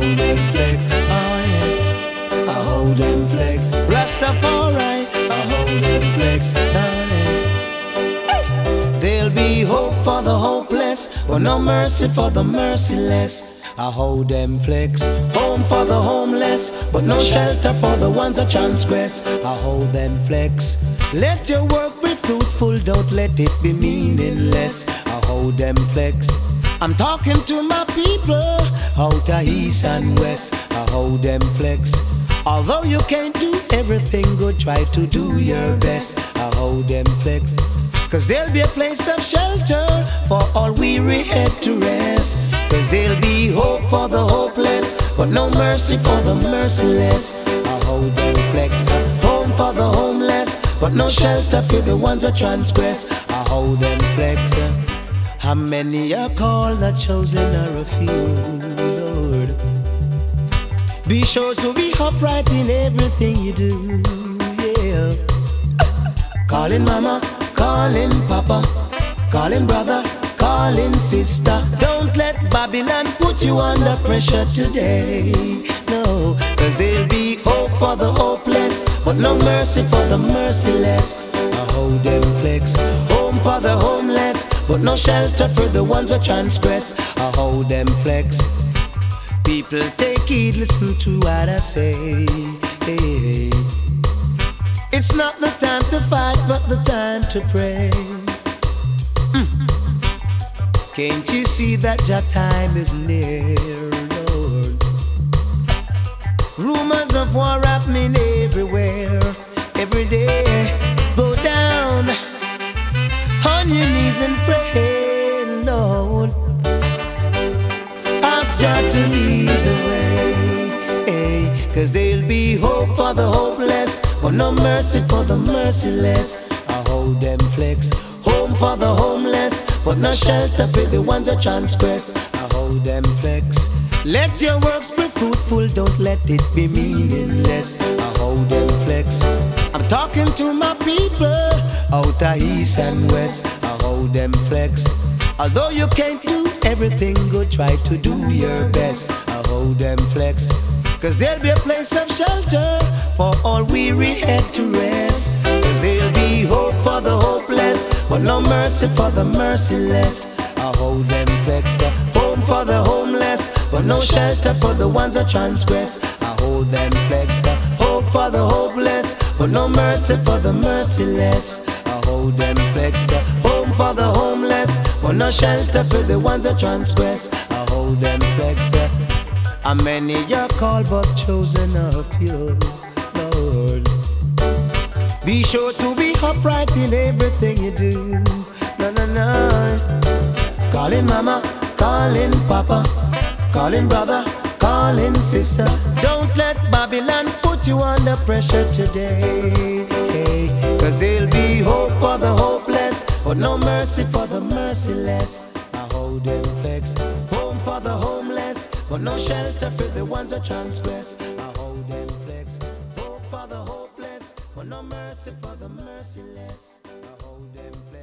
hold them flex. Oh yes, I hold them flex. Rastafari, I hold them flex. Oh, yeah. There'll be hope for the hopeless, but no mercy for the merciless. I hold them flex. Home for the homeless, but no shelter for the ones that transgress. I hold them flex. Let your work be fruitful, don't let it be meaningless. I hold them flex. I'm talking to my people out of east and west. I hold them flex. Although you can't do everything good, try to do your best. I hold them flex. Cause there'll be a place of shelter for all weary head to rest. Cause there'll be hope for the hopeless, but no mercy for the merciless. I hold them flex. Home for the homeless, but no shelter for the ones that transgress. I hold them flex. How many are called, are chosen, are a few, Lord. Be sure to be upright in everything you do, yeah. Calling mama, calling papa, calling brother, calling sister. Don't let Babylon put you under pressure today, no. Cause there'll be hope for the hopeless, but no mercy for the merciless. I hold them flex. Home for the homeless, but no shelter for the ones that transgress. I hold them flex. People take heed, listen to what I say, hey. It's not the time to fight, but the time to pray. Can't you see that your time is near, Lord? Rumors of war happening everywhere, every day. Go down on your knees and pray, Lord. Ask Jah to lead the way, hey. Cause there'll be hope for the hopeless, but no mercy for the merciless. I hold them flex. Home for the homeless, but no shelter for the ones that transgress. I hold them flex. Let your works be fruitful, don't let it be meaningless. I hold them flex. I'm talking to my people out of east and west. I hold them flex. Although you can't do everything good, try to do your best. I hold them flex. Cause there'll be a place of shelter for all weary head to rest. Cause there'll be hope for the hopeless, but no mercy for the merciless. I hold them flex. Home for the homeless, but no shelter for the ones that transgress. I hold them flex. Hope for the hopeless, but no mercy for the merciless. I hold them flex. Home for the homeless, but no shelter for the ones that transgress. I hold them flex. How many are called but chosen a few, Lord. Be sure to be upright in everything you do. No, no, no. Calling mama, calling papa, calling brother, calling sister. Don't let Babylon put you under pressure today, hey. Cause there'll be hope for the hopeless, but no mercy for the merciless. I hold them flex. Home for the homeless, but no shelter for the ones that transgress. I hold them flex. Hope for the hopeless, but no mercy for the merciless. I hold them flex.